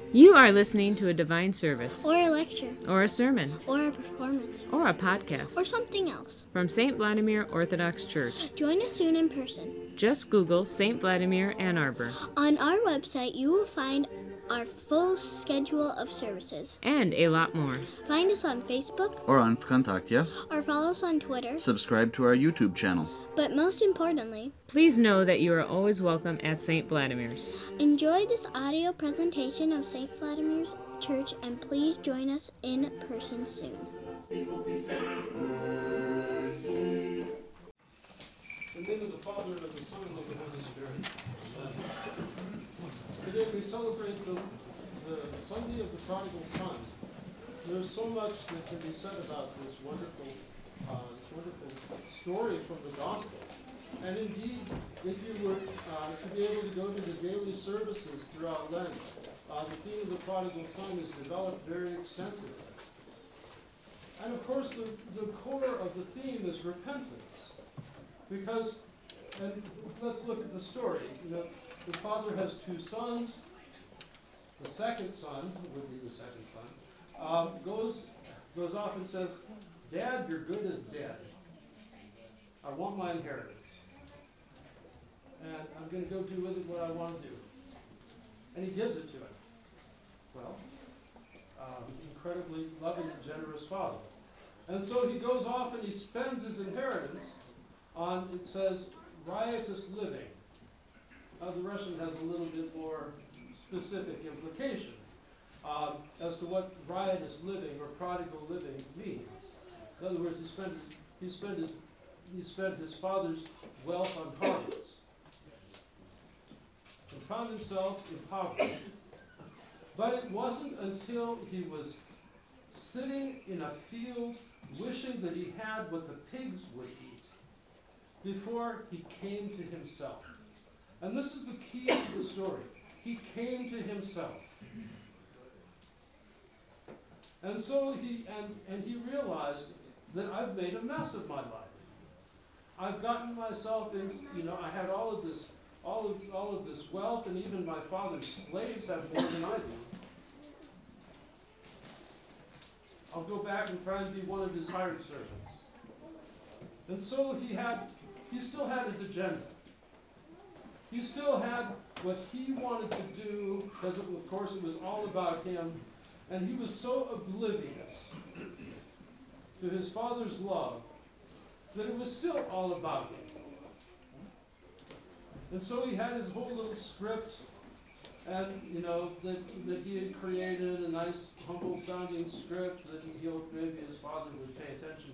You are listening to a divine service, or a lecture, or a sermon, or a performance, or a podcast or something else from St. Vladimir Orthodox Church. Join us soon in person. Just Google St. Vladimir Ann Arbor. On our website, you will find our full schedule of services. And a lot more. Find us on Facebook or on Vkontakte. or follow us on Twitter. Subscribe to our YouTube channel. But most importantly, please know that you are always welcome at St. Vladimir's. Enjoy this audio presentation of St. Vladimir's Church, and please join us in person soon. In the name of the Father, and of the Son, and of the Holy Spirit. Today we celebrate the Sunday of the Prodigal Son. There's so much that can be said about this wonderful story from the Gospel. And indeed, if you were to be able to go to the daily services throughout Lent, the theme of the Prodigal Son is developed very extensively. And of course, the core of the theme is repentance. Because, and let's look at the story. The father has two sons. The second son, would be the second son, goes off and says, "Dad, your good is dead. I want my inheritance. And I'm going to go do with it what I want to do." And he gives it to him. Well, incredibly loving and generous father. And so he goes off and he spends his inheritance on, it says, riotous living. The Russian has a little bit more specific implication as to what riotous living or prodigal living means. In other words, he spent his father's wealth on harlots and found himself in poverty. But it wasn't until he was sitting in a field wishing that he had what the pigs would eat before he came to himself. And this is the key to the story. He came to himself. And so he realized that I've made a mess of my life. I've gotten myself into, I had all of this wealth, and even my father's slaves have more than I do. I'll go back and try and be one of his hired servants. And so he still had his agenda. He still had what he wanted to do, because of course it was all about him, and he was so oblivious to his father's love that it was still all about him. And so he had his whole little script, and that he had created, a nice humble sounding script that he hoped maybe his father would pay attention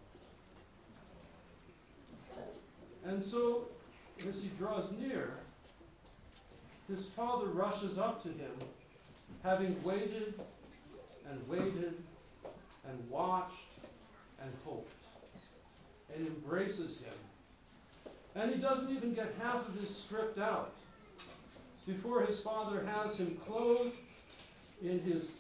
to. And so as he draws near, his father rushes up to him, having waited and waited and watched and hoped, and embraces him. And he doesn't even get half of his script out before his father has him clothed in his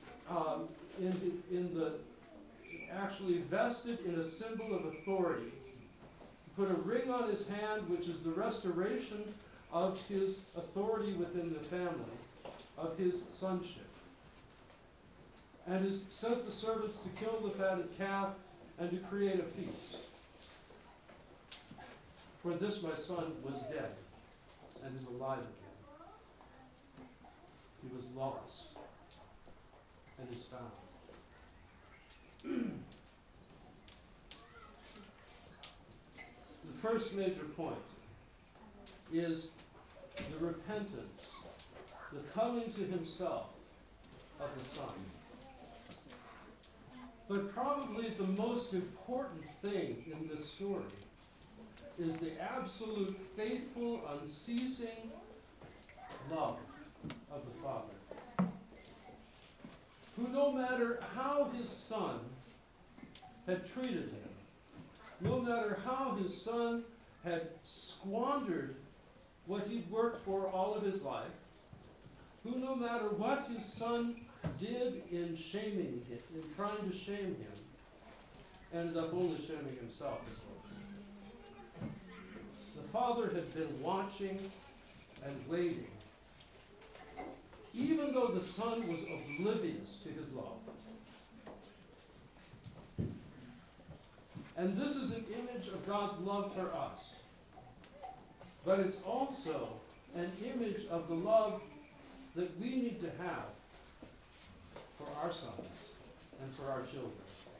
actually vested in a symbol of authority. Put a ring on his hand, which is the restoration of his authority within the family, of his sonship. And has sent the servants to kill the fatted calf and to create a feast. For this my son was dead and is alive again. He was lost and is found. The first major point is the repentance, the coming to himself of the Son. But probably the most important thing in this story is the absolute faithful, unceasing love of the Father, who no matter how his Son had treated him, no matter how his Son had squandered what he'd worked for all of his life, who no matter what his Son did in shaming him, in trying to shame him, ended up only shaming himself as well. The Father had been watching and waiting even though the son was oblivious to his love. And this is an image of God's love for us. But it's also an image of the love that we need to have for our sons and for our children.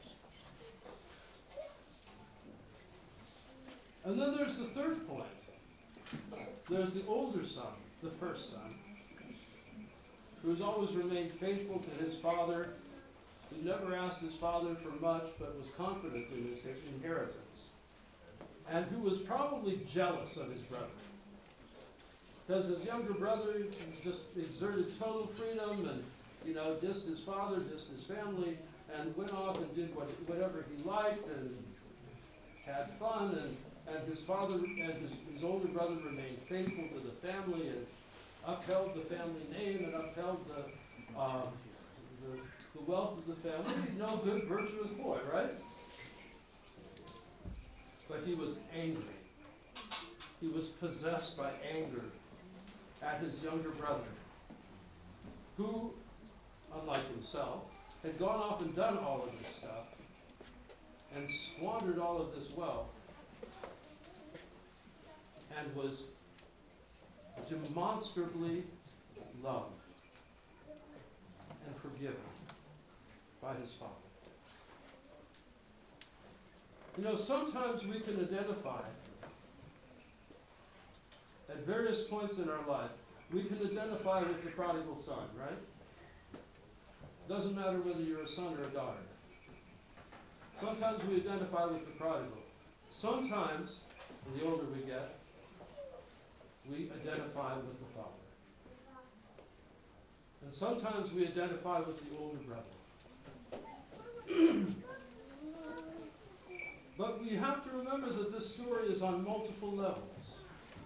And then there's the third point. There's the older son, the first son, who's always remained faithful to his father, who never asked his father for much, but was confident in his inheritance, and who was probably jealous of his brother. Because his younger brother just exerted total freedom and, dissed his father, dissed his family, and went off and did whatever he liked and had fun, and his father and his older brother remained faithful to the family and upheld the family name and upheld the wealth of the family. He's no good, virtuous boy, right? But he was angry. He was possessed by anger at his younger brother, who, unlike himself, had gone off and done all of this stuff and squandered all of this wealth and was demonstrably loved and forgiven by his father. Sometimes we can identify at various points in our life, we can identify with the prodigal son, right? Doesn't matter whether you're a son or a daughter. Sometimes we identify with the prodigal. Sometimes, the older we get, we identify with the father. And sometimes we identify with the older brother. But we have to remember that this story is on multiple levels.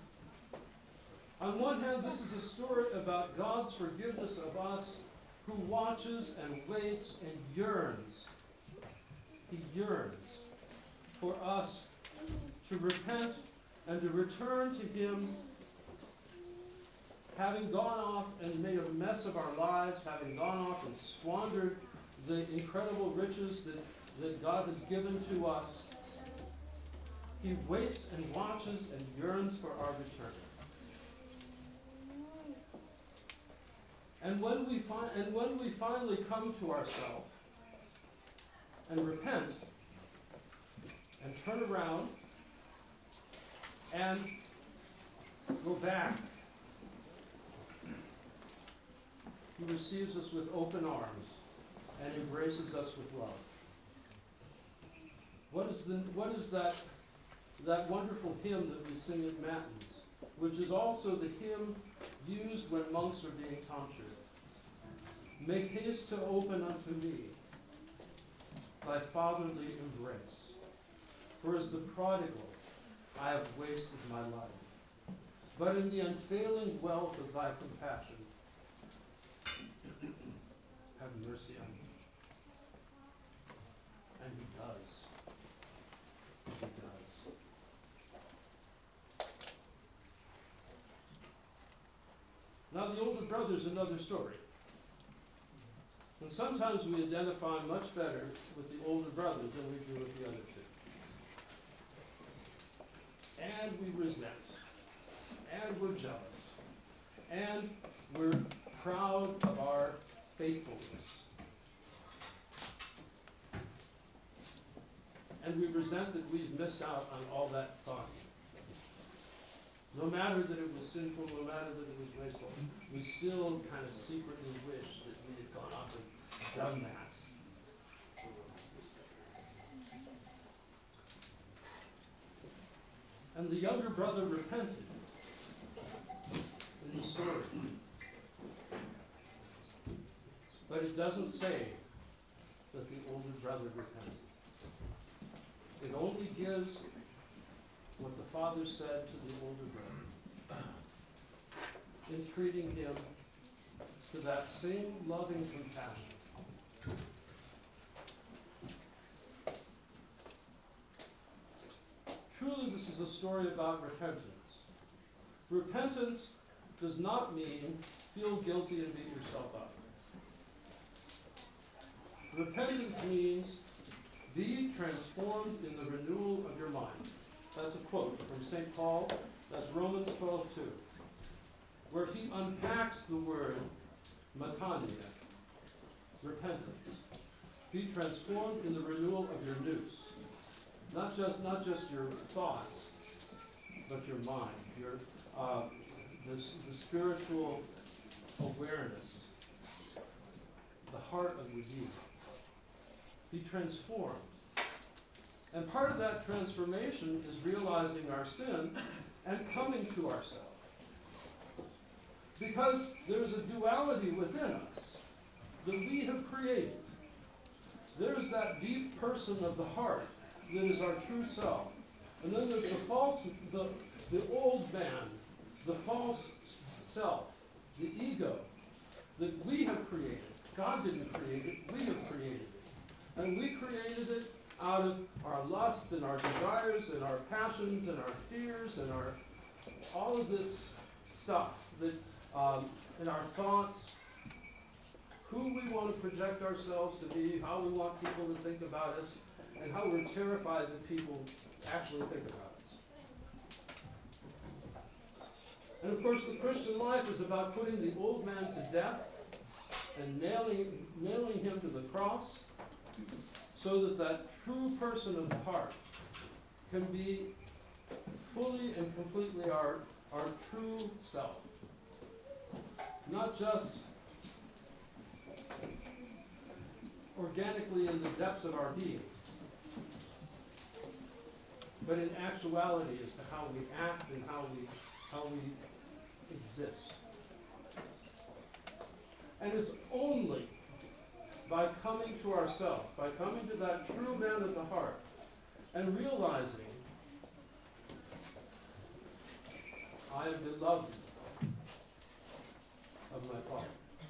On one hand, this is a story about God's forgiveness of us, who watches and waits and yearns. He yearns for us to repent and to return to Him, having gone off and made a mess of our lives, having gone off and squandered the incredible riches that God has given to us. He waits and watches and yearns for our return. And when we finally come to ourselves and repent and turn around and go back, He receives us with open arms and embraces us with love. What is that wonderful hymn that we sing at Matins, which is also the hymn used when monks are being tonsured? Make haste to open unto me thy fatherly embrace. For as the prodigal I have wasted my life, but in the unfailing wealth of thy compassion, have mercy on me. And He does. He does. Now the older brother is another story. And sometimes we identify much better with the older brother than we do with the other two. And we resent. And we're jealous. And we're proud of our faithfulness. And we resent that we've missed out on all that fun. No matter that it was sinful, no matter that it was wasteful, we still kind of secretly wish that we had gone off and done that. And the younger brother repented in the story. But it doesn't say that the older brother repented. It only gives what the father said to the older brother in treating him to that same loving compassion. Truly, this is a story about repentance. Repentance does not mean feel guilty and beat yourself up. Repentance means be transformed in the renewal of your mind. That's a quote from St. Paul. That's Romans 12:2, where he unpacks the word metanoia, repentance. Be transformed in the renewal of your nous. Not just your thoughts, but your mind, your the spiritual awareness, the heart of your being. Be transformed. And part of that transformation is realizing our sin and coming to ourselves. Because there's a duality within us that we have created. There's that deep person of the heart that is our true self. And then there's the false, the old man, the false self, the ego that we have created. God didn't create it, we have created it. And we created it out of our lusts and our desires and our passions and our fears and all of this stuff that in our thoughts, who we want to project ourselves to be, how we want people to think about us, and how we're terrified that people actually think about us. And of course, the Christian life is about putting the old man to death and nailing him to the cross, so that that true person of the heart can be fully and completely our true self. Not just organically in the depths of our being, but in actuality as to how we act and how we exist. And it's only by coming to ourselves, by coming to that true man of the heart, and realizing, I am beloved of my Father.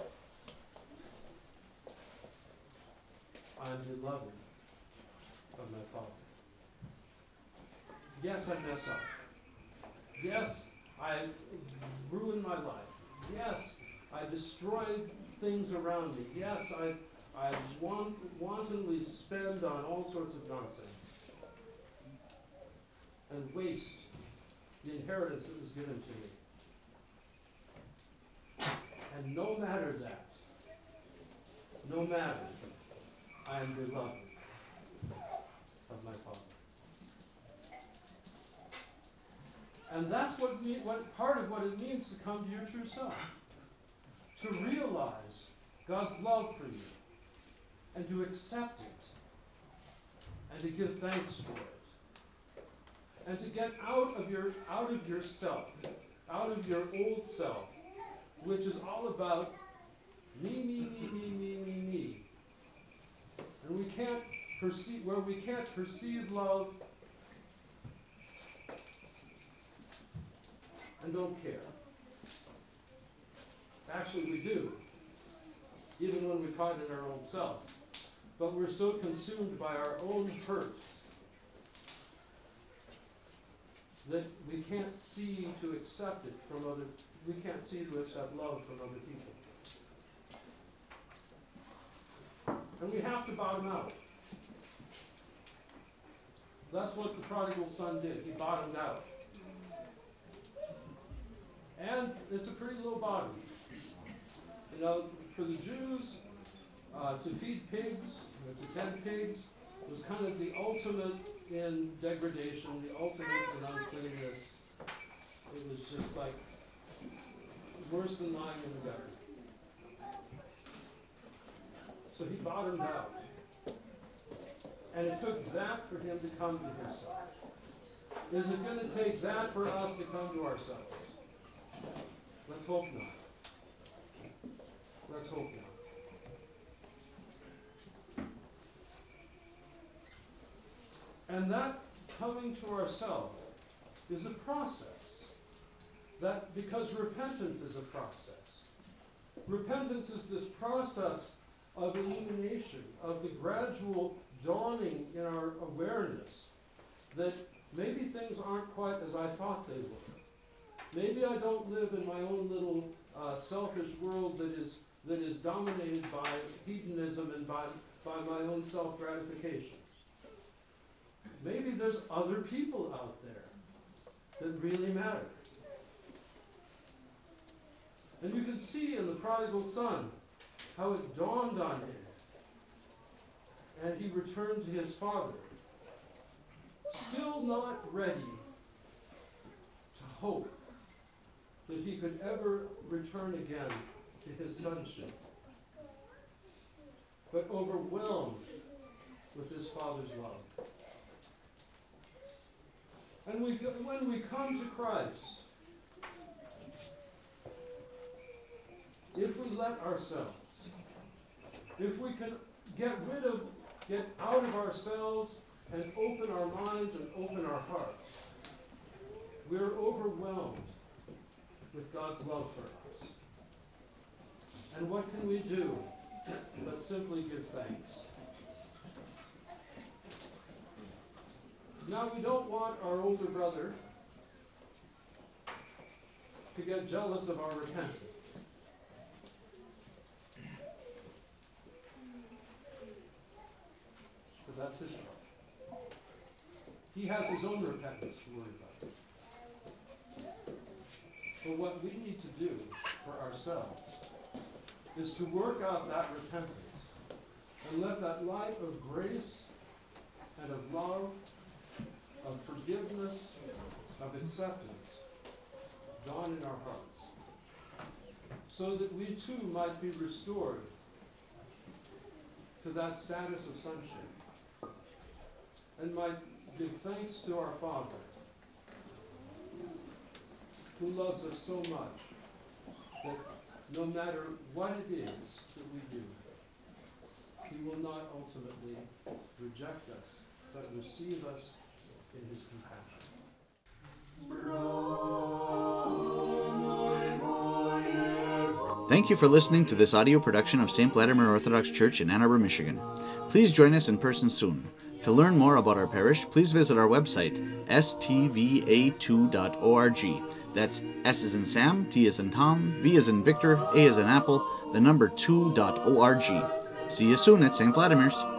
I am beloved of my Father. Yes, I mess up. Yes, I ruin my life. Yes, I destroy things around me. Yes, I wantonly spend on all sorts of nonsense and waste the inheritance that was given to me. And no matter that, I am beloved of my Father. And that's what part of what it means to come to your true self. To realize God's love for you, and to accept it, and to give thanks for it, and to get out of yourself, out of your old self, which is all about me, and we can't perceive love and don't care. Actually, we do, even when we're caught in our own self. But we're so consumed by our own hurt that we can't see to accept it from we can't see to accept love from other people. And we have to bottom out. That's what the prodigal son did. He bottomed out. And it's a pretty low bottom. You know, for the Jews, to feed pigs, to tend pigs, was kind of the ultimate in degradation, the ultimate in uncleanness. It was just like worse than lying in the gutter. So he bottomed out. And it took that for him to come to himself. Is it going to take that for us to come to ourselves? Let's hope not. Let's hope not. And that coming to ourselves is a process. That because repentance is a process. Repentance is this process of illumination, of the gradual dawning in our awareness that maybe things aren't quite as I thought they were. Maybe I don't live in my own little selfish world that is dominated by hedonism and by my own self-gratification. Maybe there's other people out there that really matter. And you can see in the prodigal son how it dawned on him. And he returned to his father, still not ready to hope that he could ever return again to his sonship, but overwhelmed with his father's love. And when we come to Christ, if we let ourselves, if we can get out of ourselves and open our minds and open our hearts, we're overwhelmed with God's love for us. And what can we do but simply give thanks? Now, we don't want our older brother to get jealous of our repentance. But that's his problem. He has his own repentance to worry about. But what we need to do for ourselves is to work out that repentance and let that light of grace and of love, of forgiveness, of acceptance dawn in our hearts, so that we too might be restored to that status of sonship and might give thanks to our Father, who loves us so much that no matter what it is that we do, he will not ultimately reject us, but receive us in his compassion. Thank you for listening to this audio production of St. Vladimir Orthodox Church in Ann Arbor, Michigan. Please join us in person soon. To learn more about our parish, please visit our website, stva2.org. That's S as in Sam, T as in Tom, V as in Victor, A as in Apple, the number 2.org. See you soon at St. Vladimir's.